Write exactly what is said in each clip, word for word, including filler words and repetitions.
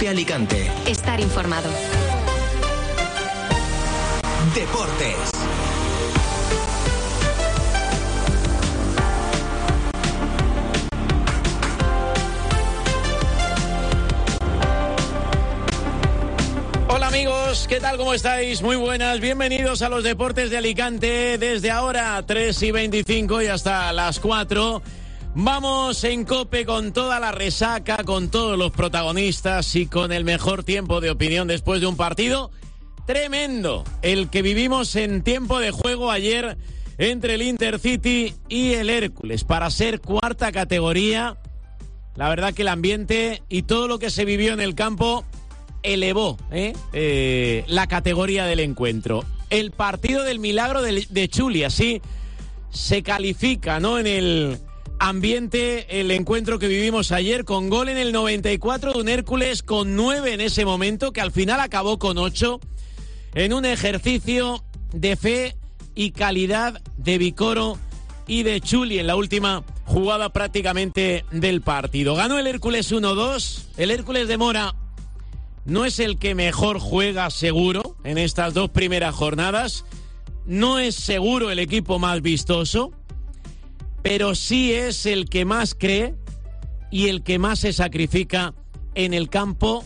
COPE Alicante. Estar informado. Deportes. Hola amigos, ¿qué tal? ¿Cómo estáis? Muy buenas, bienvenidos a los Deportes de Alicante. Desde ahora, tres y veinticinco y hasta las cuatro. Vamos en COPE con toda la resaca, con todos los protagonistas y con el mejor tiempo de opinión después de un partido tremendo, el que vivimos en tiempo de juego ayer entre el Intercity y el Hércules. Para ser cuarta categoría, la verdad que el ambiente y todo lo que se vivió en el campo elevó ¿eh? Eh, la categoría del encuentro. El partido del milagro de, de Chuli, así se califica, ¿no? En el ambiente, el encuentro que vivimos ayer, con gol en el noventa y cuatro de un Hércules con nueve en ese momento, que al final acabó con ocho, en un ejercicio de fe y calidad de Vicoro y de Chuli en la última jugada prácticamente del partido. Ganó el Hércules uno dos. El Hércules de Mora no es el que mejor juega, seguro, en estas dos primeras jornadas. No es seguro el equipo más vistoso, pero sí es el que más cree y el que más se sacrifica en el campo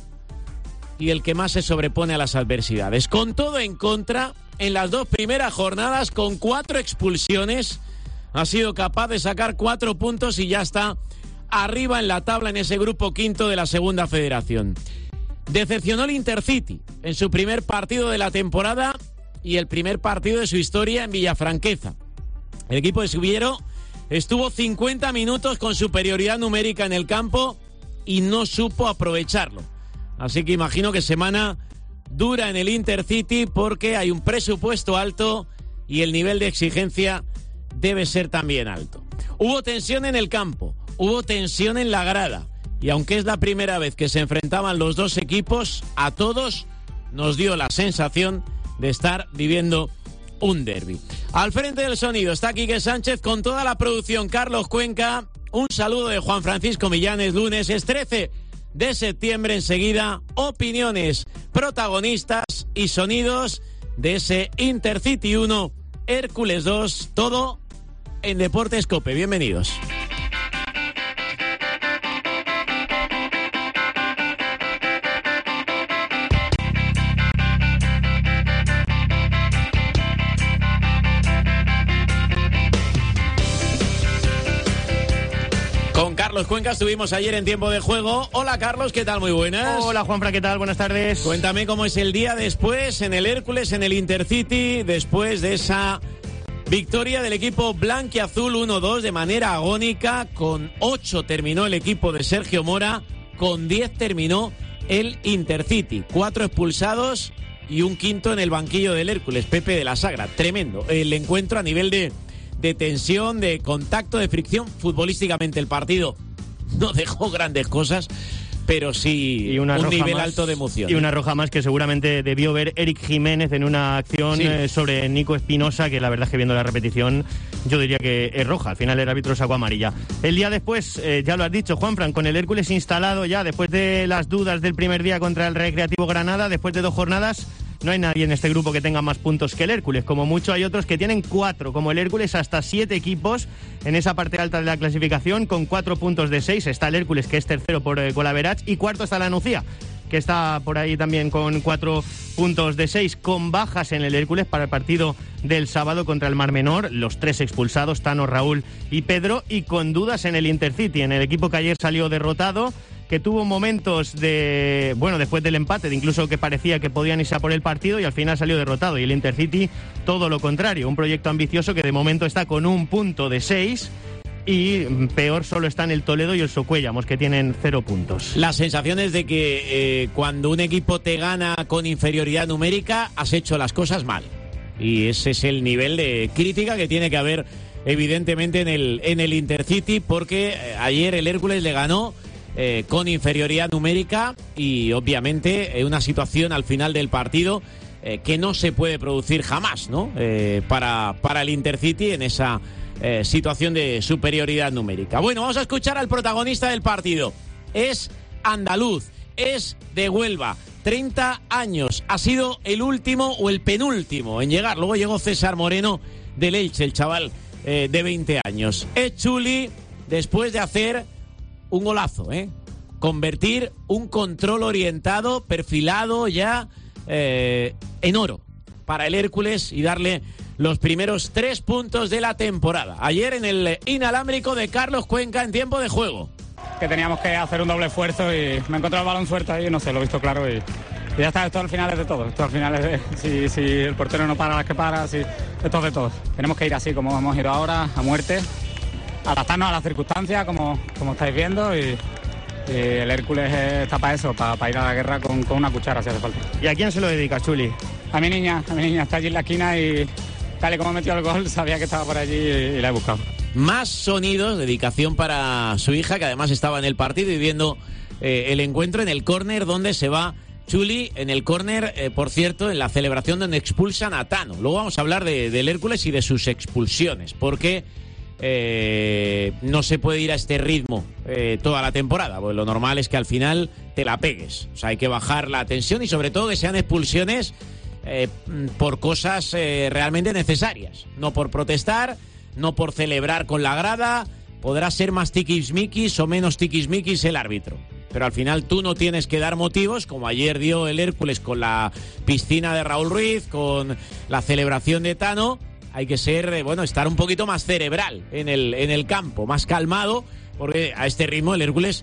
y el que más se sobrepone a las adversidades. Con todo en contra, en las dos primeras jornadas, con cuatro expulsiones, ha sido capaz de sacar cuatro puntos y ya está arriba en la tabla en ese grupo quinto de la segunda federación. Decepcionó el Intercity en su primer partido de la temporada y el primer partido de su historia en Villafranqueza. El equipo de Subiero estuvo cincuenta minutos con superioridad numérica en el campo y no supo aprovecharlo. Así que imagino que semana dura en el Intercity porque hay un presupuesto alto y el nivel de exigencia debe ser también alto. Hubo tensión en el campo, hubo tensión en la grada. Y aunque es la primera vez que se enfrentaban los dos equipos, a todos nos dio la sensación de estar viviendo un derbi. Al frente del sonido está Quique Sánchez con toda la producción, Carlos Cuenca. Un saludo de Juan Francisco Millanes. Lunes es trece de septiembre. Enseguida, opiniones, protagonistas y sonidos de ese Intercity uno, Hércules dos. Todo en Deportes COPE. Bienvenidos. Con Carlos Cuenca estuvimos ayer en tiempo de juego. Hola Carlos, ¿qué tal? Muy buenas. Hola Juanfran, ¿qué tal? Buenas tardes. Cuéntame cómo es el día después en el Hércules, en el Intercity, después de esa victoria del equipo blanquiazul uno dos de manera agónica. Con ocho terminó el equipo de Sergio Mora, con diez terminó el Intercity. Cuatro expulsados y un quinto en el banquillo del Hércules, Pepe de la Sagra. Tremendo el encuentro a nivel de... de tensión, de contacto, de fricción. Futbolísticamente el partido no dejó grandes cosas, pero sí y una un nivel más, alto de emoción. Y una roja más que seguramente debió ver Eric Jiménez en una acción sí. eh, sobre Nico Espinosa, que la verdad es que viendo la repetición yo diría que es roja. Al final el árbitro sacó amarilla. El día después, eh, ya lo has dicho Juanfran, con el Hércules instalado ya después de las dudas del primer día contra el Recreativo Granada, después de dos jornadas. No hay nadie en este grupo que tenga más puntos que el Hércules. Como mucho hay otros que tienen cuatro, como el Hércules, hasta siete equipos en esa parte alta de la clasificación, con cuatro puntos de seis. Está el Hércules, que es tercero por eh, Golaverach, y cuarto está la Nucía, que está por ahí también con cuatro puntos de seis, con bajas en el Hércules para el partido del sábado contra el Mar Menor, los tres expulsados, Tano, Raúl y Pedro, y con dudas en el Intercity, en el equipo que ayer salió derrotado, que tuvo momentos de, bueno, después del empate, de incluso que parecía que podían irse a por el partido y al final salió derrotado. Y el Intercity, todo lo contrario, un proyecto ambicioso que de momento está con un punto de seis y peor solo están el Toledo y el Socuellamos, que tienen cero puntos. La sensación es de que eh, cuando un equipo te gana con inferioridad numérica, has hecho las cosas mal. Y ese es el nivel de crítica que tiene que haber, evidentemente, en el, en el Intercity, porque eh, ayer el Hércules le ganó Eh, con inferioridad numérica y obviamente eh, una situación al final del partido eh, que no se puede producir jamás, ¿no? Eh, para, para el Intercity en esa eh, situación de superioridad numérica. Bueno, vamos a escuchar al protagonista del partido. Es andaluz, es de Huelva, treinta años. Ha sido el último o el penúltimo en llegar. Luego llegó César Moreno del Elche, el chaval eh, de veinte años. Es Chuli después de hacer un golazo, ¿eh? Convertir un control orientado, perfilado ya eh, en oro para el Hércules y darle los primeros tres puntos de la temporada. Ayer en el inalámbrico de Carlos Cuenca en tiempo de juego. Que teníamos que hacer un doble esfuerzo y me encontré el balón suelto ahí, no sé, lo he visto claro y, y ya está. Esto al final es de todo, esto al final es de, si, si el portero no para las que para, si, esto es de todo. Tenemos que ir así como hemos ido ahora, a muerte, adaptarnos a las circunstancias como, como estáis viendo y, y el Hércules está para eso, para, para ir a la guerra con, con una cuchara si hace falta. ¿Y a quién se lo dedica, Chuli? A mi niña, a mi niña, está allí en la esquina y tal y como metió el gol sabía que estaba por allí y, y la he buscado. Más sonidos, dedicación para su hija, que además estaba en el partido y viendo eh, el encuentro en el córner donde se va Chuli, en el córner, eh, por cierto, en la celebración donde expulsan a Tano. Luego vamos a hablar de, del Hércules y de sus expulsiones, porque eh, no se puede ir a este ritmo eh, toda la temporada, porque lo normal es que al final te la pegues. O sea, hay que bajar la tensión y sobre todo que sean expulsiones eh, por cosas eh, realmente necesarias, no por protestar, no por celebrar con la grada. Podrá ser más tiquismiquis o menos tiquismiquis el árbitro, pero al final tú no tienes que dar motivos, como ayer dio el Hércules con la piscina de Raúl Ruiz, con la celebración de Tano. Hay que ser, bueno, estar un poquito más cerebral en el, en el campo, más calmado, porque a este ritmo el Hércules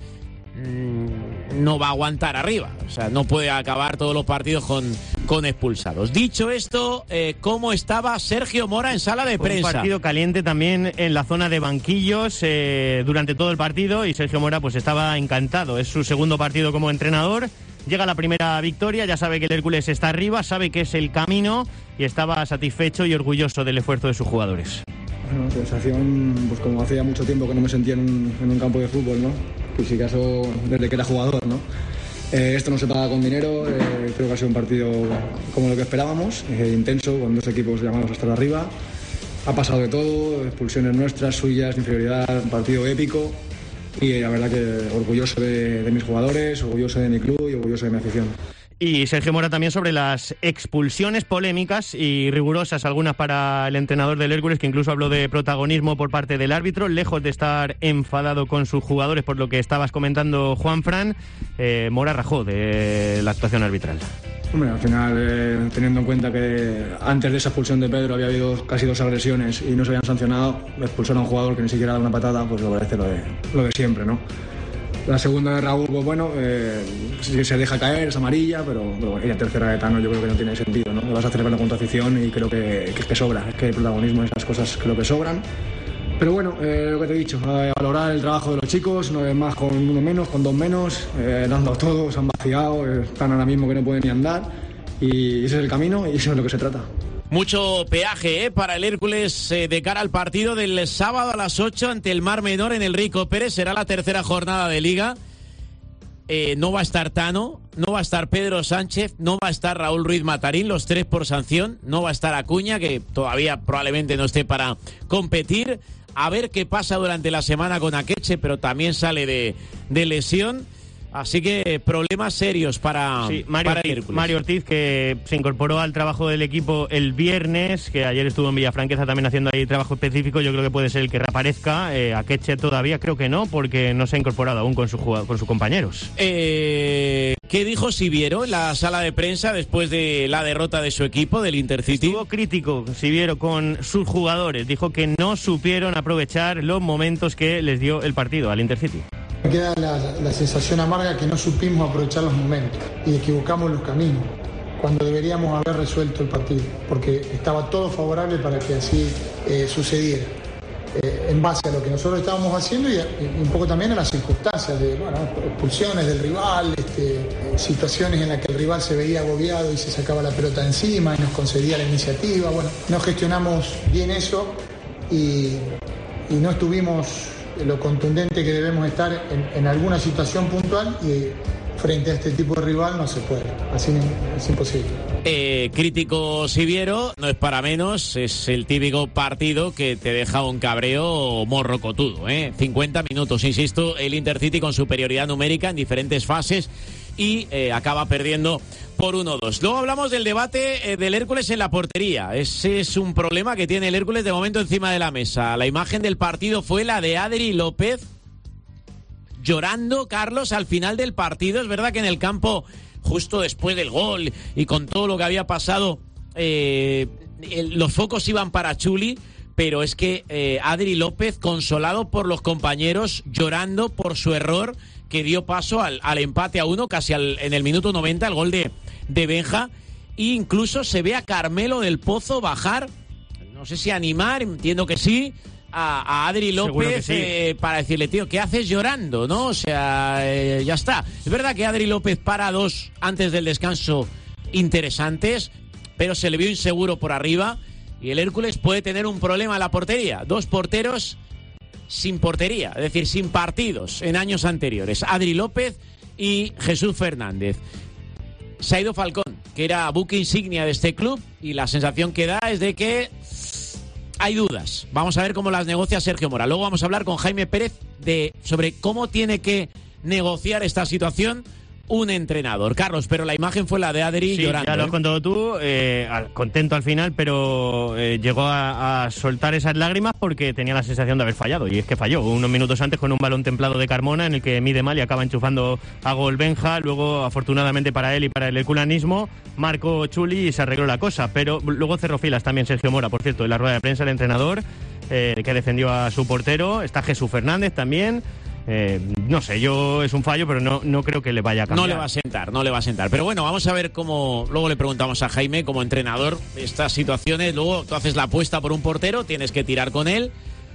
mmm, no va a aguantar arriba. O sea, no puede acabar todos los partidos con, con expulsados. Dicho esto, eh, ¿cómo estaba Sergio Mora en sala de prensa? Un partido caliente también en la zona de banquillos eh, durante todo el partido, y Sergio Mora pues estaba encantado. Es su segundo partido como entrenador. Llega la primera victoria, ya sabe que el Hércules está arriba, sabe que es el camino y estaba satisfecho y orgulloso del esfuerzo de sus jugadores. Bueno, sensación, pues como hacía mucho tiempo que no me sentía en un, en un campo de fútbol, ¿no? Pues si acaso desde que era jugador, ¿no? Eh, esto no se paga con dinero, eh, creo que ha sido un partido como lo que esperábamos, eh, intenso, con dos equipos llamados a estar arriba. Ha pasado de todo, expulsiones nuestras, suyas, inferioridad, un partido épico. Y la verdad que orgulloso de, de mis jugadores, orgulloso de mi club y orgulloso de mi afición. Y Sergio Mora también sobre las expulsiones polémicas y rigurosas, algunas para el entrenador del Hércules, que incluso habló de protagonismo por parte del árbitro, lejos de estar enfadado con sus jugadores por lo que estabas comentando, Juanfran. eh, Mora rajó de la actuación arbitral. Hombre, al final, eh, teniendo en cuenta que antes de esa expulsión de Pedro había habido casi dos agresiones y no se habían sancionado, expulsar a un jugador que ni siquiera da una patada, pues me parece lo de, lo de siempre, ¿no? La segunda de Raúl, pues bueno, eh, si se deja caer, es amarilla, pero, pero bueno, y la tercera de Tano yo creo que no tiene sentido, ¿no? Lo vas a celebrar con tu afición y creo que, que es que sobra, es que el protagonismo de esas cosas creo que sobran. Pero bueno, eh, lo que te he dicho, eh, valorar el trabajo de los chicos, no es más con uno menos, con dos menos, eh, dando todo, se han vaciado, eh, están ahora mismo que no pueden ni andar, y ese es el camino y eso es lo que se trata. Mucho peaje ¿eh? para el Hércules eh, de cara al partido del sábado a las ocho ante el Mar Menor en el Rico Pérez. Será la tercera jornada de Liga. Eh, no va a estar Tano, no va a estar Pedro Sánchez, no va a estar Raúl Ruiz Matarín, los tres por sanción. No va a estar Acuña, que todavía probablemente no esté para competir. A ver qué pasa durante la semana con Akeche, pero también sale de, de lesión. Así que problemas serios para, sí, Mario, para Ortiz, Hércules. Mario Ortiz, que se incorporó al trabajo del equipo el viernes, que ayer estuvo en Villafranqueza también haciendo ahí trabajo específico. Yo creo que puede ser el que reaparezca. Eh, Akeche todavía creo que no, porque no se ha incorporado aún con, su, con sus compañeros. Eh, ¿Qué dijo Siviero en la sala de prensa después de la derrota de su equipo, del Intercity? Estuvo crítico Siviero con sus jugadores. Dijo que no supieron aprovechar los momentos que les dio el partido al Intercity. Me queda la, la sensación amarga que no supimos aprovechar los momentos y equivocamos los caminos cuando deberíamos haber resuelto el partido, porque estaba todo favorable para que así eh, sucediera, eh, en base a lo que nosotros estábamos haciendo y, y un poco también a las circunstancias de bueno, expulsiones del rival, este, situaciones en las que el rival se veía agobiado y se sacaba la pelota encima y nos concedía la iniciativa. Bueno, no gestionamos bien eso y, y no estuvimos lo contundente que debemos estar en, en alguna situación puntual, y frente a este tipo de rival no se puede, así es imposible. Eh, crítico Siviero, no es para menos, es el típico partido que te deja un cabreo morrocotudo, ¿eh? cincuenta minutos, insisto, el Intercity con superioridad numérica en diferentes fases y eh, acaba perdiendo por uno dos. Luego hablamos del debate eh, del Hércules en la portería. Ese es un problema que tiene el Hércules de momento encima de la mesa. La imagen del partido fue la de Adri López llorando, Carlos, al final del partido. Es verdad que en el campo, justo después del gol y con todo lo que había pasado, eh, el, los focos iban para Chuli, pero es que eh, Adri López, consolado por los compañeros, llorando por su error que dio paso al, al empate a uno, casi al, en el minuto noventa, el gol de, de Benja. E incluso se ve a Carmelo del Pozo bajar, no sé si animar, entiendo que sí, a, a Adri López, sí. eh, para decirle, tío, ¿qué haces llorando? ¿No? O sea, eh, ya está. Es verdad que Adri López para dos antes del descanso interesantes, pero se le vio inseguro por arriba y el Hércules puede tener un problema en la portería. Dos porteros sin portería, es decir, sin partidos en años anteriores. Adri López y Jesús Fernández. Se ha ido Falcón, que era buque insignia de este club, y la sensación que da es de que hay dudas. Vamos a ver cómo las negocia Sergio Mora. Luego vamos a hablar con Jaime Pérez de sobre cómo tiene que negociar esta situación un entrenador. Carlos, pero la imagen fue la de Adri, sí, llorando. Ya lo has ¿eh? contado tú, eh, contento al final, pero eh, llegó a, a soltar esas lágrimas porque tenía la sensación de haber fallado, y es que falló unos minutos antes con un balón templado de Carmona en el que mide mal y acaba enchufando a gol Benja. Luego, afortunadamente para él y para el herculanismo, marcó Chuli y se arregló la cosa, pero luego cerró filas también Sergio Mora, por cierto, en la rueda de prensa, el entrenador eh, que defendió a su portero. Está Jesús Fernández también. Eh, no sé, yo es un fallo, pero no, no creo que le vaya a cambiar. No le va a sentar, no le va a sentar. Pero bueno, vamos a ver cómo. Luego le preguntamos a Jaime, como entrenador, estas situaciones. Luego tú haces la apuesta por un portero, tienes que tirar con él.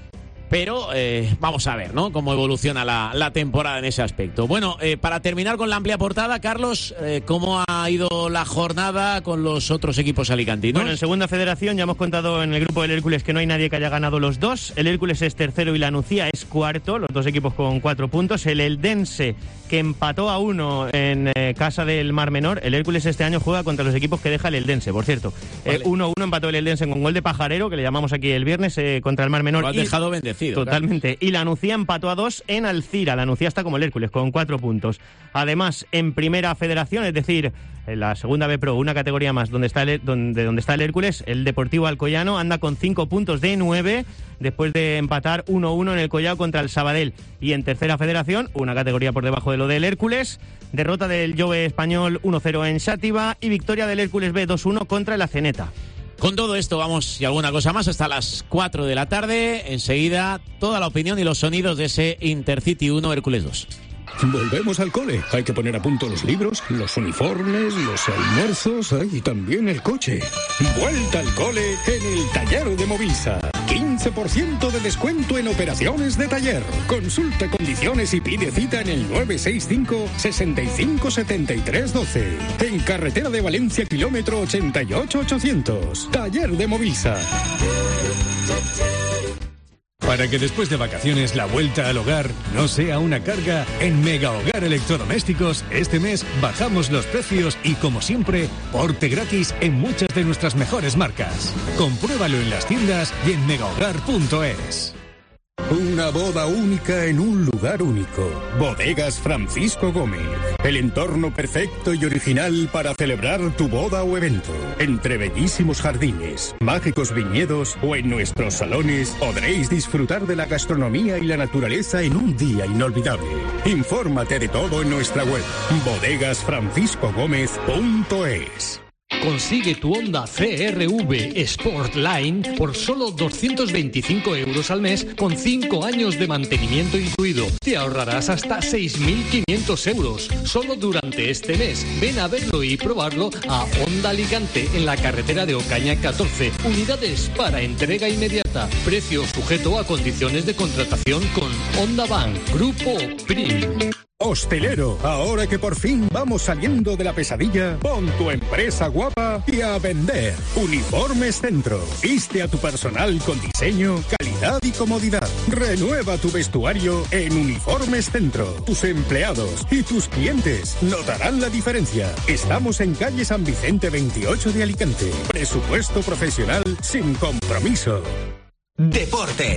Pero eh, vamos a ver, ¿no?, cómo evoluciona la, la temporada en ese aspecto. Bueno, eh, para terminar con la amplia portada, Carlos, eh, ¿cómo ha ido la jornada con los otros equipos alicantinos? Bueno, en segunda federación ya hemos contado en el grupo del Hércules que no hay nadie que haya ganado los dos. El Hércules es tercero y la Nucía es cuarto, los dos equipos con cuatro puntos. El Eldense, que empató a uno en eh, casa del Mar Menor. El Hércules este año juega contra los equipos que deja el Eldense, por cierto. Vale. uno a uno empató el Eldense con gol de Pajarero, que le llamamos aquí el viernes, eh, contra el Mar Menor. Lo has y... dejado bendecido. Totalmente. Claro. Y la Nucía empató a dos en Alcira. La Nucía está como el Hércules, con cuatro puntos. Además, en primera federación, es decir, en la segunda B Pro, una categoría más donde está el, donde, donde está el Hércules, el Deportivo Alcoyano anda con cinco puntos de nueve, después de empatar uno a uno en el Collao contra el Sabadell. Y en tercera federación, una categoría por debajo de lo del Hércules, derrota del Jove Español uno cero en Xàtiva y victoria del Hércules B dos uno contra el Azeneta. Con todo esto vamos y alguna cosa más hasta las cuatro de la tarde. Enseguida toda la opinión y los sonidos de ese Intercity uno Hércules dos. Volvemos al cole. Hay que poner a punto los libros, los uniformes, los almuerzos y también el coche. Vuelta al cole en el taller de Movisa. quince por ciento de descuento en operaciones de taller. Consulta condiciones y pide cita en el nueve seis cinco, seis cinco, siete tres uno dos. En carretera de Valencia, kilómetro ochenta y ocho ochocientos. Taller de Movisa. Para que después de vacaciones la vuelta al hogar no sea una carga, en Mega Hogar Electrodomésticos este mes bajamos los precios y, como siempre, porte gratis en muchas de nuestras mejores marcas. Compruébalo en las tiendas y en megahogar punto es. Una boda única en un lugar único. Bodegas Francisco Gómez. El entorno perfecto y original para celebrar tu boda o evento. Entre bellísimos jardines, mágicos viñedos o en nuestros salones podréis disfrutar de la gastronomía y la naturaleza en un día inolvidable. Infórmate de todo en nuestra web bodegas francisco gómez punto es. Consigue tu Honda C R V Sportline por solo doscientos veinticinco euros al mes con cinco años de mantenimiento incluido. Te ahorrarás hasta seis mil quinientos euros solo durante este mes. Ven a verlo y probarlo a Honda Alicante en la carretera de Ocaña catorce. Unidades para entrega inmediata. Precio sujeto a condiciones de contratación con Honda Bank. Grupo Prim. Hostelero, ahora que por fin vamos saliendo de la pesadilla, pon tu empresa guapa y a vender. Uniformes Centro. Viste a tu personal con diseño, calidad y comodidad. Renueva tu vestuario en Uniformes Centro. Tus empleados y tus clientes notarán la diferencia. Estamos en calle San Vicente veintiocho de Alicante. Presupuesto profesional sin compromiso.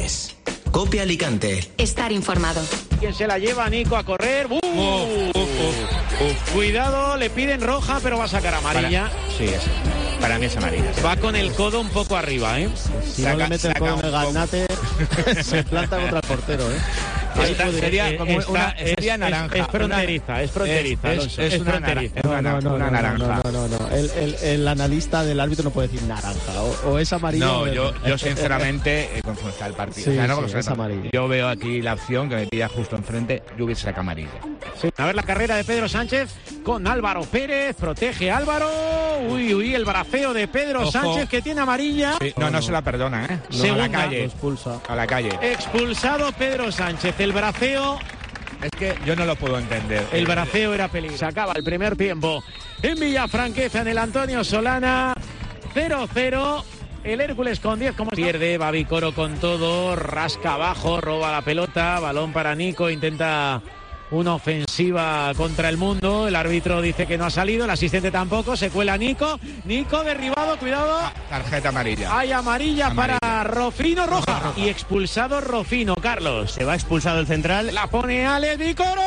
Deportes. Copia Alicante. Estar informado. ¿Quién se la lleva, Nico, a correr? ¡Uh! Oh, oh, oh. uf, uf. Cuidado, le piden roja, pero va a sacar amarilla. Para, sí, es, para mí es amarilla. Va con el codo un poco arriba, ¿eh? Si no le mete el codo en el garnate, se planta contra el portero, ¿eh? Esta sería como Esta una es, sería naranja. Es, es fronteriza, una, es fronteriza. Es, es, es, es una, fronteriza. una, no, no, una no, naranja. No, no, no, no. El, el, el analista del árbitro no puede decir naranja. O, o es amarillo. No, o es... yo, yo sinceramente, eh, conforme está el partido, Sí, o sea, no, sí, o sea, es amarillo. Yo veo aquí la opción que me pilla justo enfrente, yo hubiese sacado amarilla. Sí. A ver la carrera de Pedro Sánchez con Álvaro Pérez. Protege Álvaro. Uy, uy, el braceo de Pedro Ojo. Sánchez que tiene amarilla. Sí, no, no, no se la perdona, ¿eh? No, Segunda. a la calle. Lo expulsa. A la calle. Expulsado Pedro Sánchez. El braceo. Es que yo no lo puedo entender. El braceo era peligro. Se acaba el primer tiempo en Villafranqueza, en el Antonio Solana. cero cero. El Hércules con diez como pierde. Va Vicoro con todo. Rasca abajo. Roba la pelota. Balón para Nico. Intenta una ofensiva contra el mundo. El árbitro dice que no ha salido. El asistente tampoco. Se cuela Nico. Nico derribado. Cuidado. Tarjeta amarilla. Hay amarilla, Amarilla. para Rofino, roja. roja. Y expulsado Rofino, Carlos. Se va expulsado el central. La pone Alex Vicoro.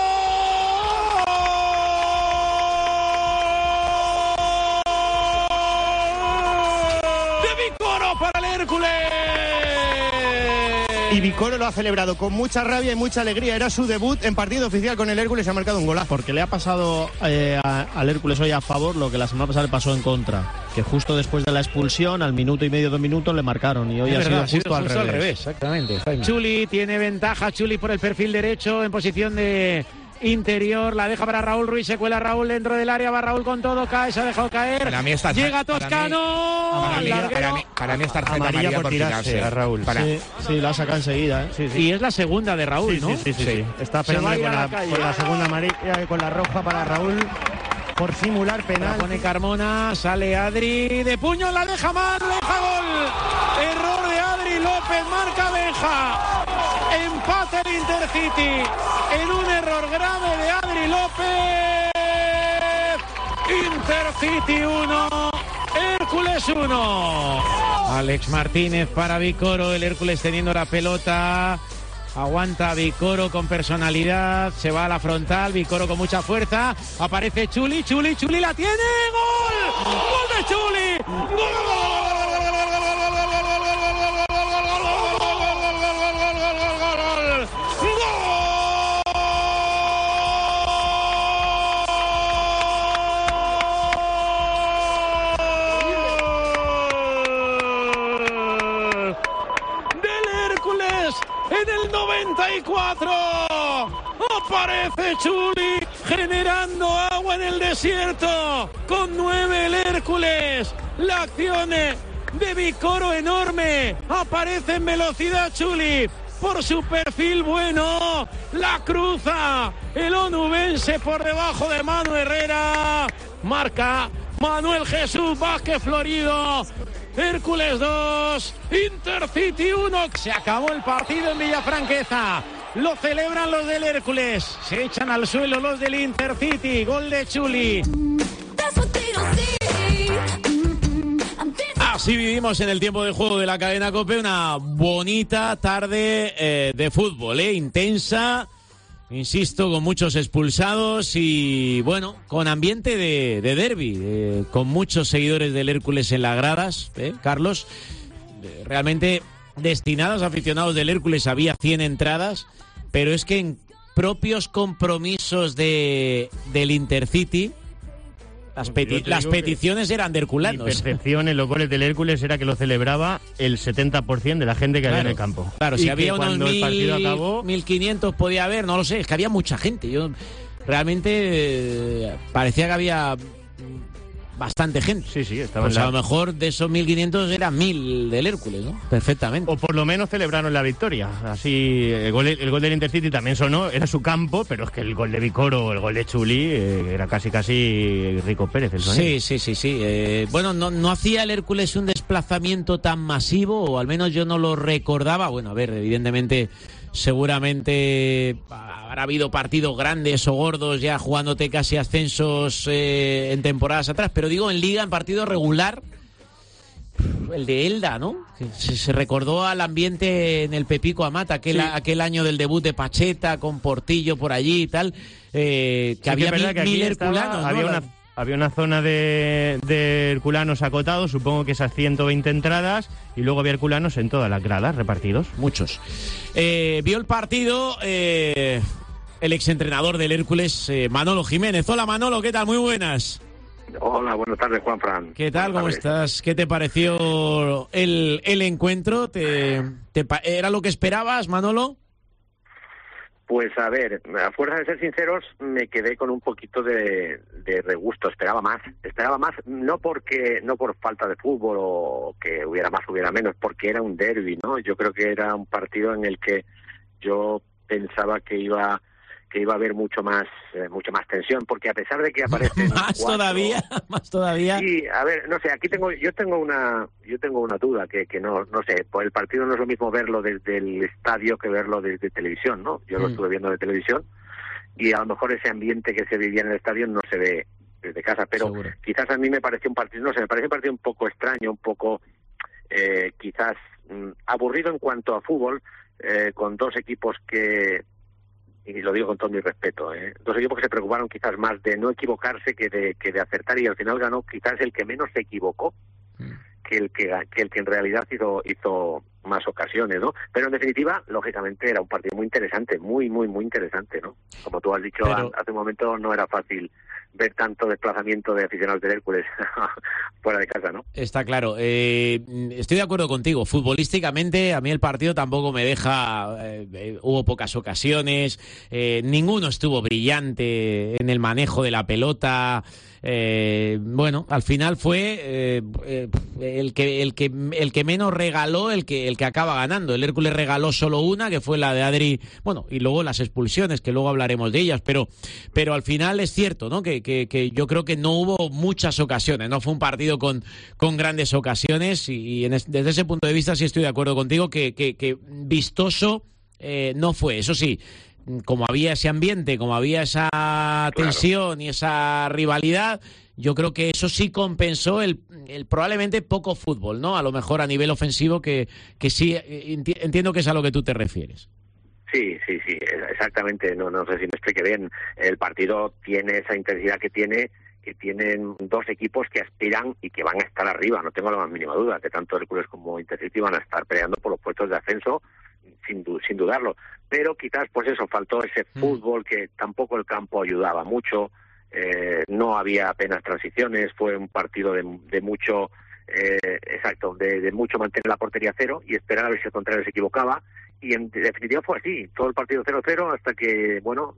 De Vicoro para el Hércules. Y Vicoro lo ha celebrado con mucha rabia y mucha alegría. Era su debut en partido oficial con el Hércules y ha marcado un golazo. Porque le ha pasado eh, a, al Hércules hoy a favor lo que la semana pasada le pasó en contra. Que justo después de la expulsión, al minuto y medio, dos minutos, le marcaron. Y hoy Es ha verdad, sido justo, al, justo revés. al revés. Exactamente. Jaime. Chuli tiene ventaja. Chuli por el perfil derecho en posición de interior. La deja para Raúl Ruiz. Se cuela Raúl dentro del área. Va Raúl con todo. Cae. Se ha dejado caer. Para mí está, Llega para Toscano. Para mí, para mí, para mí, para mí es tarjeta Amarilla amarilla por por tirarse tirarse. a Raúl. Para, Sí, sí, la saca enseguida, ¿eh? Sí, sí. Y es la segunda de Raúl, Sí, ¿no? sí, sí, sí, sí. Está Se va a peleando ir con a la, la calle. con la segunda amarilla y con la roja para Raúl por simular La penal. pone Carmona, sale Adri, de puño la deja mal, deja gol. Error de Adri López, marca Benja. Empate el Intercity en un error grave de Adri López. Intercity uno, Hércules uno. Alex Martínez para Vicoro, el Hércules teniendo la pelota. Aguanta Vicoro con personalidad, se va a la frontal, Vicoro con mucha fuerza, aparece Chuli, Chuli, Chuli la tiene, ¡gol! ¡Gol de Chuli! Del Hércules en el noventa y cuatro. Aparece Chuli generando agua en el desierto. Con nueve el Hércules. La acción de Vicoro enorme. Aparece en velocidad Chuli. Por su perfil bueno. La cruza. El onubense por debajo de Manu Herrera. Marca Manuel Jesús Vázquez Florido. Hércules dos, Intercity uno. Se acabó el partido en Villafranqueza. Lo celebran los del Hércules. Se echan al suelo los del Intercity. Gol de Chuli. Así vivimos en el tiempo de juego de la cadena COPE. Una bonita tarde eh, de fútbol, eh, intensa. Insisto, con muchos expulsados y, bueno, con ambiente de, de derbi, eh, con muchos seguidores del Hércules en las gradas, ¿eh, Carlos? Eh, realmente destinados a aficionados del Hércules había cien entradas, pero es que en propios compromisos de del Intercity las, peti las peticiones eran de herculanos. Mi percepción en los goles del Hércules era que lo celebraba el setenta por ciento de la gente que Claro, había en el campo. Claro, y si que había unos cuando el partido mil, acabó, mil quinientos podía haber, no lo sé, es que había mucha gente. Yo realmente eh, parecía que había bastante gente. Sí, sí, estaba Pues en la... a lo mejor de esos mil quinientos eran mil del Hércules, ¿no? Perfectamente. O por lo menos celebraron la victoria. Así, el gol, el gol del Intercity también sonó, era su campo, pero es que el gol de Vicoro o el gol de Chuli eh, era casi, casi Rico Pérez el sonido. Sí, sí, sí, sí. Eh, bueno, no, no hacía el Hércules un desplazamiento tan masivo, o al menos yo no lo recordaba. Bueno, a ver, evidentemente, seguramente habrá habido partidos grandes o gordos ya jugándote casi ascensos eh, en temporadas atrás, pero digo en liga, en partido regular, el de Elda, ¿no? Se, se recordó al ambiente en el Pepico Amat, aquel, sí. aquel año del debut de Pacheta, con Portillo por allí y tal, eh, que sí, había que mil, que mil herculanos, ¿no? Había una, había una zona de, de herculanos acotados, supongo que esas ciento veinte entradas, y luego había herculanos en todas las gradas repartidos. Muchos. Eh, vio el partido eh, el exentrenador del Hércules, eh, Manolo Jiménez. Hola Manolo, ¿qué tal? Muy buenas. Hola, buenas tardes, Juanfran. ¿Qué tal? ¿Cómo estás? ¿Qué te pareció el, el encuentro? ¿Te, te, ¿Era lo que esperabas, Manolo? Pues a ver, a fuerza de ser sinceros, me quedé con un poquito de, de regusto. Esperaba más, esperaba más, no porque no por falta de fútbol o que hubiera más, hubiera menos, porque era un derbi, ¿no? Yo creo que era un partido en el que yo pensaba que iba que iba a haber mucho más eh, mucho más tensión, porque a pesar de que aparecen más cuatro, todavía más todavía sí, a ver, no sé, aquí tengo yo tengo una yo tengo una duda que que no no sé, pues el partido no es lo mismo verlo desde el estadio que verlo desde televisión, ¿no? Yo mm. lo estuve viendo de televisión y a lo mejor ese ambiente que se vivía en el estadio no se ve desde casa, pero seguro. Quizás a mí me pareció un partido, no sé, me pareció un partido un poco extraño, un poco eh, quizás mm, aburrido en cuanto a fútbol, eh, con dos equipos que, y lo digo con todo mi respeto, ¿eh? dos equipos que se preocuparon quizás más de no equivocarse que de que de acertar, y al final ganó quizás el que menos se equivocó mm. que el que, que el que en realidad hizo hizo más ocasiones, ¿no? Pero en definitiva, lógicamente era un partido muy interesante, muy, muy, muy interesante, ¿no? Como tú has dicho Pero... hace un momento, no era fácil ver tanto desplazamiento de aficionados del Hércules fuera de casa, ¿no? Está claro. Eh, estoy de acuerdo contigo. Futbolísticamente, a mí el partido tampoco me deja... Eh, eh, hubo pocas ocasiones, eh, ninguno estuvo brillante en el manejo de la pelota. Eh, bueno, al final fue eh, eh, el que el que el que menos regaló, el que el que acaba ganando. El Hércules regaló solo una, que fue la de Adri, bueno, y luego las expulsiones, que luego hablaremos de ellas, pero pero al final es cierto, ¿no? Que que, que yo creo que no hubo muchas ocasiones, no fue un partido con con grandes ocasiones, y, y en es, desde ese punto de vista sí estoy de acuerdo contigo que que, que vistoso eh, no fue. Eso sí, como había ese ambiente, como había esa tensión claro. y esa rivalidad, yo creo que eso sí compensó el, el probablemente poco fútbol, ¿no? A lo mejor a nivel ofensivo, que, que sí, enti- entiendo que es a lo que tú te refieres. Sí, sí, sí, exactamente. No, no sé si me explique bien. El partido tiene esa intensidad que tiene, que tienen dos equipos que aspiran y que van a estar arriba. No tengo la más mínima duda que tanto Hércules como Intercity van a estar peleando por los puestos de ascenso, sin, sin dudarlo. Pero quizás, pues eso, faltó ese fútbol que tampoco el campo ayudaba mucho. Eh, no había apenas transiciones. Fue un partido de, de mucho, eh, exacto, de, de mucho mantener la portería cero y esperar a ver si el contrario se equivocaba. Y en definitiva fue así, todo el partido cero cero hasta que, bueno,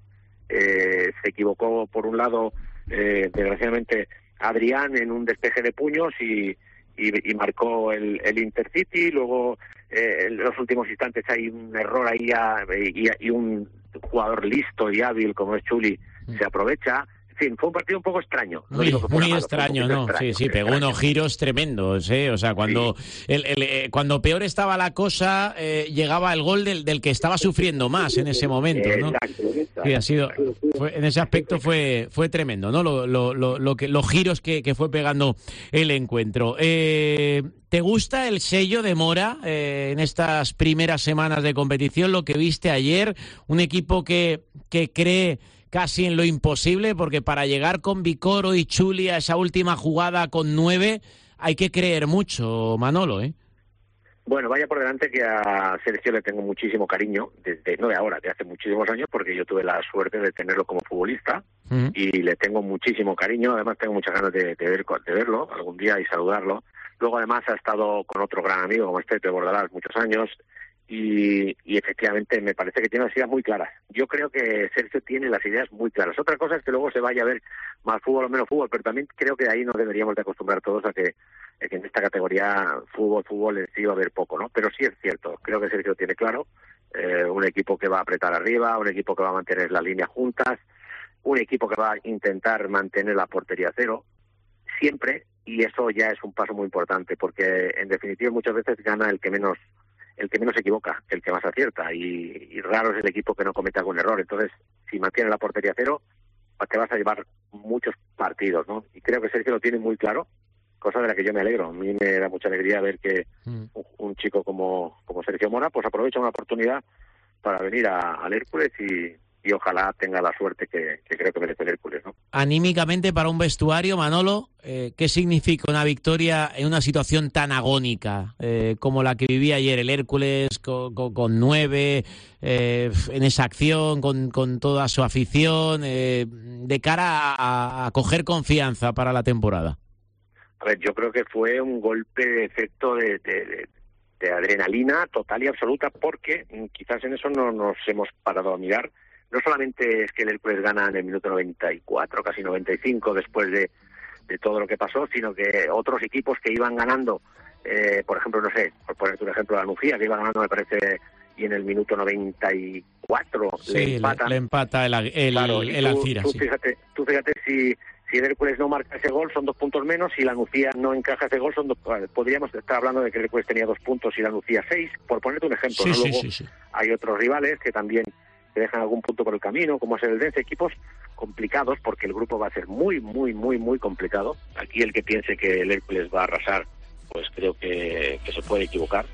eh, se equivocó por un lado, eh, desgraciadamente, Adrián en un despeje de puños y, y, y marcó el, el Intercity. Luego, eh, en los últimos instantes hay un error ahí a, y, y un jugador listo y hábil como es Chuli mm. se aprovecha. En fin, fue un partido un poco extraño. No muy digo que muy malo, extraño, ¿no? Extraño, sí, sí, pegó extraño. unos giros tremendos, ¿eh? O sea, cuando sí. el, el, eh, cuando peor estaba la cosa, eh, llegaba el gol del, del que estaba sufriendo más en ese momento, ¿no? Exacto, exacto. Sí, ha sido, fue, en ese aspecto fue fue tremendo, ¿no? Lo, lo, lo, lo que, los giros que, que fue pegando el encuentro. Eh, ¿Te gusta el sello de Mora eh, en estas primeras semanas de competición? Lo que viste ayer, un equipo que, que cree casi en lo imposible, porque para llegar con Vicoro y Chuli a esa última jugada con nueve hay que creer mucho, Manolo, ¿eh? Bueno, vaya por delante que a Sergio le tengo muchísimo cariño, desde no de ahora, de hace muchísimos años, porque yo tuve la suerte de tenerlo como futbolista uh-huh. y le tengo muchísimo cariño. Además tengo muchas ganas de, de, ver, de verlo algún día y saludarlo. Luego además ha estado con otro gran amigo como este de Bordalás muchos años. Y, y efectivamente me parece que tiene las ideas muy claras. Yo creo que Sergio tiene las ideas muy claras. Otra cosa es que luego se vaya a ver más fútbol o menos fútbol, pero también creo que ahí nos deberíamos de acostumbrar todos a que, a que en esta categoría fútbol, fútbol en sí va a haber poco, ¿no? Pero sí es cierto, creo que Sergio tiene claro eh, un equipo que va a apretar arriba, un equipo que va a mantener las líneas juntas, un equipo que va a intentar mantener la portería cero, siempre, y eso ya es un paso muy importante, porque en definitiva muchas veces gana el que menos el que menos se equivoca, el que más acierta, y, y raro es el equipo que no comete algún error. Entonces, si mantiene la portería cero, te vas a llevar muchos partidos, ¿no? Y creo que Sergio lo tiene muy claro, cosa de la que yo me alegro. A mí me da mucha alegría ver que mm. un, un chico como, como Sergio Mora pues aprovecha una oportunidad para venir a, al Hércules y, y ojalá tenga la suerte que, que creo que merece el Hércules, ¿no? Anímicamente para un vestuario, Manolo, eh, ¿qué significa una victoria en una situación tan agónica eh, como la que vivía ayer el Hércules con, con, con nueve, eh, en esa acción, con, con toda su afición, eh, de cara a, a coger confianza para la temporada? A ver, yo creo que fue un golpe de efecto de, de, de, de adrenalina total y absoluta, porque quizás en eso no nos hemos parado a mirar. No solamente es que el Hércules gana en el minuto noventa y cuatro, casi noventa y cinco, después de, de todo lo que pasó, sino que otros equipos que iban ganando, eh, por ejemplo, no sé, por ponerte un ejemplo, la Nucía, que iba ganando, me parece, y en el minuto noventa y cuatro sí, le empatan. Le, le empata el, el, claro, el Alcira. Tú, sí. fíjate, tú fíjate si... Si el Hércules no marca ese gol, son dos puntos menos. Si la Nucía no encaja ese gol, son dos, podríamos estar hablando de que el Hércules tenía dos puntos y la Nucía seis, por ponerte un ejemplo. Sí, ¿no? sí, Luego sí, sí. hay otros rivales que también te dejan algún punto por el camino, como es el Dense, equipos complicados, porque el grupo va a ser muy, muy, muy, muy complicado. Aquí el que piense que el Hércules va a arrasar, pues creo que, que se puede equivocar.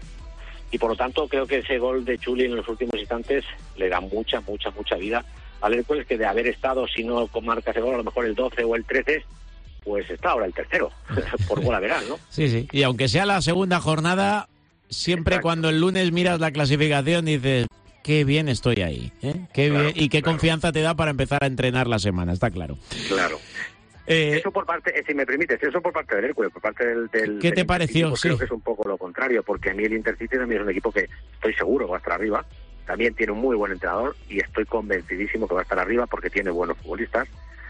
Y por lo tanto, creo que ese gol de Chuli en los últimos instantes le da mucha, mucha, mucha vida al Hércules, que de haber estado, si no marca ese gol, a lo mejor el doce o el trece, pues está ahora el tercero, por bola verán, ¿no? Sí, sí. Y aunque sea la segunda jornada, siempre Exacto. cuando el lunes miras la clasificación dices, qué bien estoy ahí, ¿eh? Qué claro, bien, y qué claro. confianza te da para empezar a entrenar la semana, está claro. Claro. Eh, eso por parte, si me permites, eso por parte del Hércules, por parte del... del ¿Qué te del pareció? Pues sí. Creo que es un poco lo contrario, porque a mí el Intercity también es un equipo que estoy seguro que va a estar arriba. También tiene un muy buen entrenador y estoy convencidísimo que va a estar arriba porque tiene buenos futbolistas.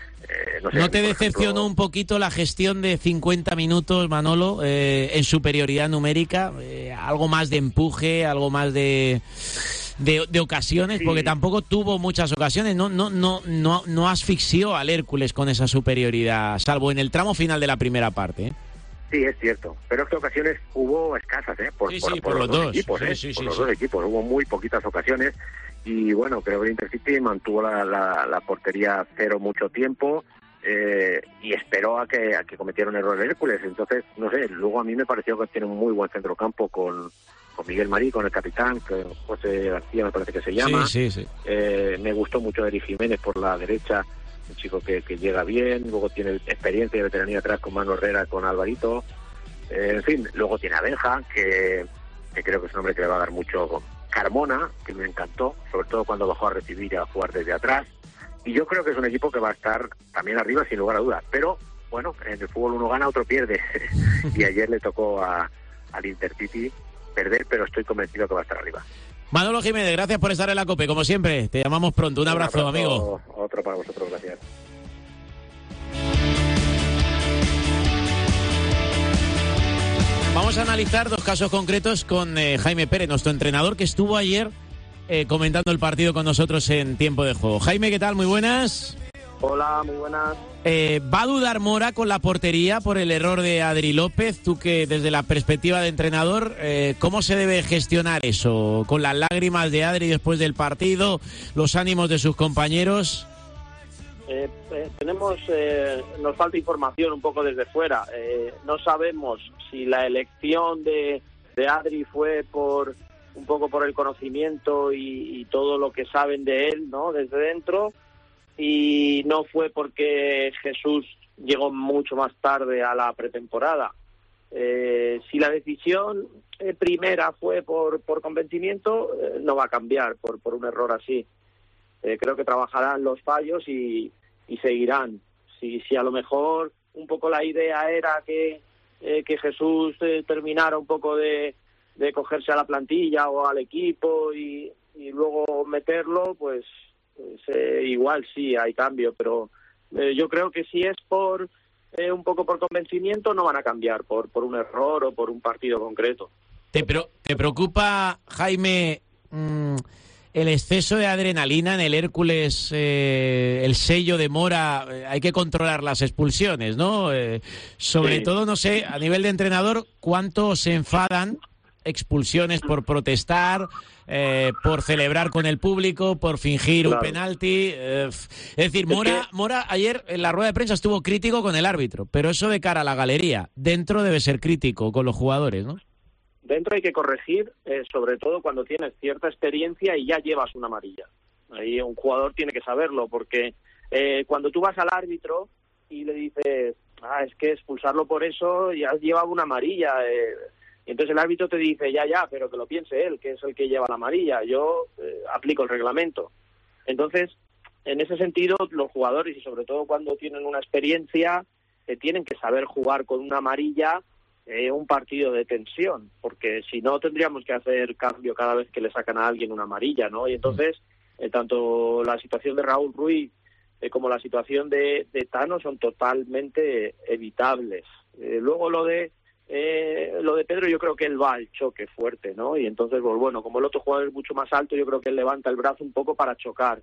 Eh, no, sé, ¿No te decepcionó ejemplo... un poquito la gestión de cincuenta minutos, Manolo, eh, en superioridad numérica? Eh, algo más de empuje, algo más de, de, de ocasiones, sí. Porque tampoco tuvo muchas ocasiones. No, no, no, no, no asfixió al Hércules con esa superioridad, salvo en el tramo final de la primera parte, ¿eh? Sí, es cierto, pero es que ocasiones hubo escasas, ¿eh? Por, sí, por, sí, por, por los los dos, dos equipos, sí, ¿eh? Sí, por sí, los sí. dos equipos, hubo muy poquitas ocasiones y bueno, creo que el Intercity mantuvo la, la, la portería cero mucho tiempo eh, y esperó a que, a que cometiera un error el Hércules. Entonces, no sé, luego a mí me pareció que tiene un muy buen centrocampo con, con Miguel Marí, con el capitán, que José García me parece que se llama. Sí, sí, sí. Eh, me gustó mucho Eric Jiménez por la derecha, un chico que, que llega bien, luego tiene experiencia y veteranía atrás con Manu Herrera, con Alvarito. Eh, en fin, luego tiene a Benja, que, que creo que es un hombre que le va a dar mucho. Carmona, que me encantó, sobre todo cuando bajó a recibir y a jugar desde atrás. Y yo creo que es un equipo que va a estar también arriba, sin lugar a dudas. Pero, bueno, en el fútbol uno gana, otro pierde. Y ayer le tocó a, al Intercity perder, pero estoy convencido que va a estar arriba. Manolo Jiménez, gracias por estar en la COPE, como siempre. Te llamamos pronto. Un abrazo, Un abrazo amigo. Otro para vosotros, gracias. Vamos a analizar dos casos concretos con eh, Jaime Pérez, nuestro entrenador, que estuvo ayer eh, comentando el partido con nosotros en tiempo de juego. Jaime, ¿qué tal? Muy buenas. Hola, muy buenas. Eh, ¿Va a dudar Mora con la portería por el error de Adri López? Tú que desde la perspectiva de entrenador, eh, ¿cómo se debe gestionar eso? ¿Con las lágrimas de Adri después del partido? ¿Los ánimos de sus compañeros? Eh, eh, tenemos, eh, nos falta información un poco desde fuera. Eh, no sabemos si la elección de, de Adri fue por un poco por el conocimiento y, y todo lo que saben de él, ¿no? Desde dentro, y no fue porque Jesús llegó mucho más tarde a la pretemporada. Eh, si la decisión eh, primera fue por, por convencimiento, eh, no va a cambiar por, por un error así. Eh, creo que trabajarán los fallos y, y seguirán. Si, si a lo mejor un poco la idea era que, eh, que Jesús eh, terminara un poco de, de cogerse a la plantilla o al equipo y, y luego meterlo, pues, pues eh, igual sí hay cambio, pero eh, yo creo que si es por eh, un poco por convencimiento no van a cambiar por, por un error o por un partido concreto. ¿Te, pro- te preocupa, Jaime, mmm, el exceso de adrenalina en el Hércules, eh, el sello de Mora? Eh, hay que controlar las expulsiones, ¿no? Eh, sobre sí. todo, no sé, a nivel de entrenador, ¿cuánto se enfadan expulsiones por protestar, eh, por celebrar con el público, por fingir claro. un penalti. Eh, es decir, Mora, es que... Mora ayer en la rueda de prensa estuvo crítico con el árbitro, pero eso de cara a la galería, dentro debe ser crítico con los jugadores, ¿no? Dentro hay que corregir, eh, sobre todo cuando tienes cierta experiencia y ya llevas una amarilla. Ahí un jugador tiene que saberlo, porque eh, cuando tú vas al árbitro y le dices, ah, es que expulsarlo por eso ya has llevado una amarilla, eh, y entonces el árbitro te dice, ya, ya, pero que lo piense él, que es el que lleva la amarilla, yo eh, aplico el reglamento. Entonces, en ese sentido, los jugadores, y sobre todo cuando tienen una experiencia, eh, tienen que saber jugar con una amarilla eh, un partido de tensión, porque si no tendríamos que hacer cambio cada vez que le sacan a alguien una amarilla, ¿no? Y entonces, eh, tanto la situación de Raúl Ruiz eh, como la situación de, de Tano son totalmente evitables. Eh, luego lo de eh, lo de Pedro, yo creo que él va al choque fuerte, ¿no? Y entonces, pues bueno, como el otro jugador es mucho más alto, yo creo que él levanta el brazo un poco para chocar.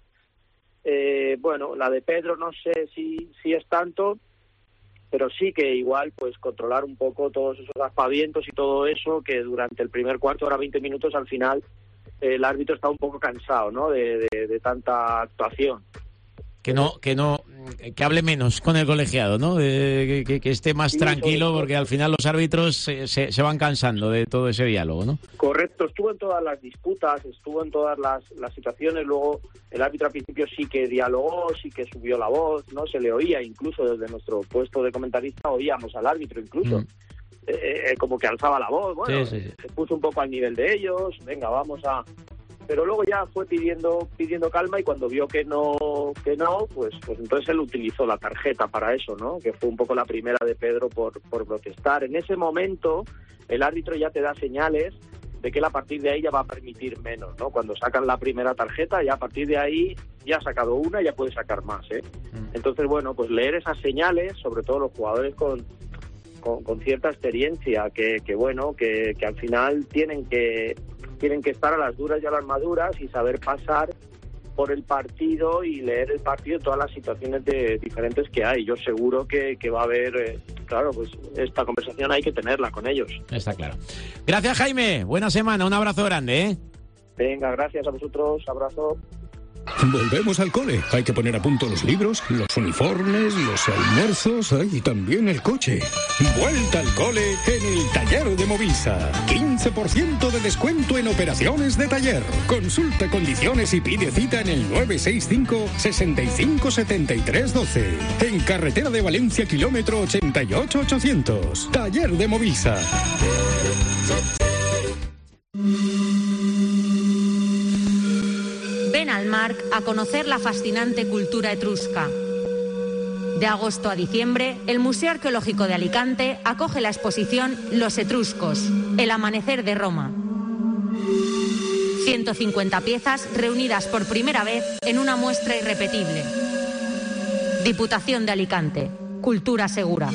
Eh, bueno, la de Pedro no sé si, si es tanto, pero sí que igual pues controlar un poco todos esos aspavientos y todo eso, que durante el primer cuarto, ahora veinte minutos, al final eh, el árbitro está un poco cansado, ¿no? De, de, de tanta actuación. Que no, que no, que hable menos con el colegiado, ¿no? De, que, que esté más sí, tranquilo, porque al final los árbitros se, se, se van cansando de todo ese diálogo, ¿no? Correcto, estuvo en todas las disputas, estuvo en todas las, las situaciones, luego el árbitro al principio sí que dialogó, sí que subió la voz, ¿no? Se le oía, incluso desde nuestro puesto de comentarista oíamos al árbitro incluso, mm. eh, eh, como que alzaba la voz, bueno, sí, sí, sí. se puso un poco al nivel de ellos, venga, vamos a... Pero luego ya fue pidiendo pidiendo calma, y cuando vio que no que no pues pues entonces él utilizó la tarjeta para eso, ¿no? Que fue un poco la primera de Pedro por por protestar. En ese momento el árbitro ya te da señales de que él a partir de ahí ya va a permitir menos, ¿no? Cuando sacan la primera tarjeta, ya a partir de ahí ya ha sacado una, ya puede sacar más, ¿eh? Entonces, bueno, pues leer esas señales, sobre todo los jugadores con con, con cierta experiencia, que, que bueno, que, que al final tienen que tienen que estar a las duras y a las maduras y saber pasar por el partido y leer el partido, todas las situaciones de, diferentes que hay. Yo seguro que, que va a haber, eh, claro, pues esta conversación hay que tenerla con ellos. Está claro. Gracias, Jaime. Buena semana. Un abrazo grande, ¿eh? Venga, gracias a vosotros. Abrazo. Volvemos al cole. Hay que poner a punto los libros, los uniformes, los almuerzos y también el coche. Vuelta al cole en el taller de Movisa. quince por ciento de descuento en operaciones de taller. Consulta condiciones y pide cita en el nueve seis cinco, seis cinco, siete tres uno dos. En carretera de Valencia, kilómetro ochenta y ocho ochocientos. Taller de Movisa. Ven al Marc a conocer la fascinante cultura etrusca. De agosto a diciembre, el Museo Arqueológico de Alicante acoge la exposición Los Etruscos, el amanecer de Roma. ciento cincuenta piezas reunidas por primera vez en una muestra irrepetible. Diputación de Alicante. Cultura segura.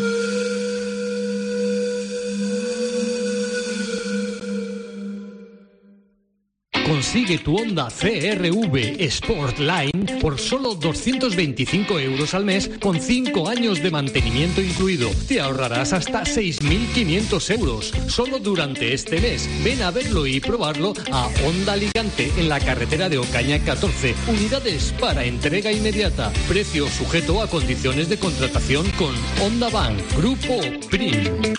Consigue tu Honda C R V Sportline por solo doscientos veinticinco euros al mes con cinco años de mantenimiento incluido. Te ahorrarás hasta seis mil quinientos euros solo durante este mes. Ven a verlo y probarlo a Honda Alicante en la carretera de Ocaña catorce. Unidades para entrega inmediata. Precio sujeto a condiciones de contratación con Honda Bank. Grupo Prim.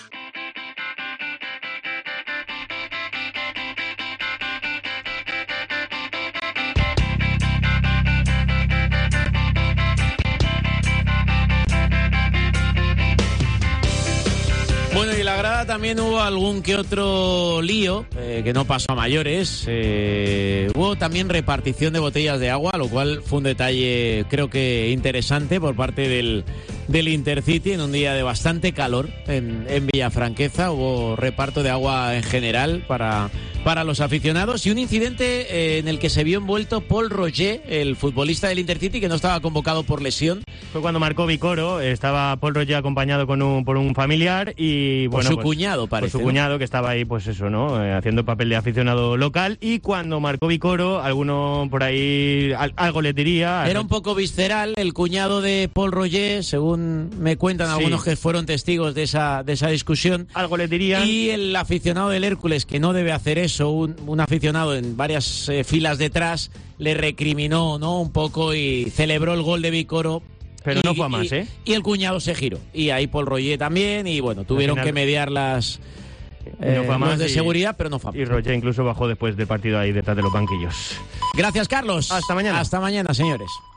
Bueno, y en la grada también hubo algún que otro lío, eh, que no pasó a mayores. Eh, hubo también repartición de botellas de agua, lo cual fue un detalle creo que interesante por parte del, del Intercity en un día de bastante calor en, en Villafranqueza. Hubo reparto de agua en general para para los aficionados, y un incidente eh, en el que se vio envuelto Paul Roger, el futbolista del Intercity, que no estaba convocado por lesión. Fue cuando marcó Vicoro, estaba Paul Roger acompañado con un, por un familiar y por bueno, su pues, cuñado, parece. Por su ¿no? cuñado, que estaba ahí, pues eso, ¿no? Eh, haciendo papel de aficionado local, y cuando marcó Vicoro, alguno por ahí al, algo le diría. Era un poco visceral el cuñado de Paul Roger, según me cuentan Sí. algunos que fueron testigos de esa de esa discusión. Algo le dirían. Y el aficionado del Hércules, que no debe hacer eso, un, un aficionado en varias eh, filas detrás, le recriminó, ¿no? Un poco, y celebró el gol de Vicoro. Pero y, no fue a más, y, ¿eh? Y el cuñado se giró. Y ahí Paul Roger también, y bueno, tuvieron final, que mediar las eh, no fue a más los de y, seguridad, pero no fue a más. Y Roger incluso bajó después del partido ahí detrás de los banquillos. Gracias, Carlos. Hasta mañana. Hasta mañana, señores.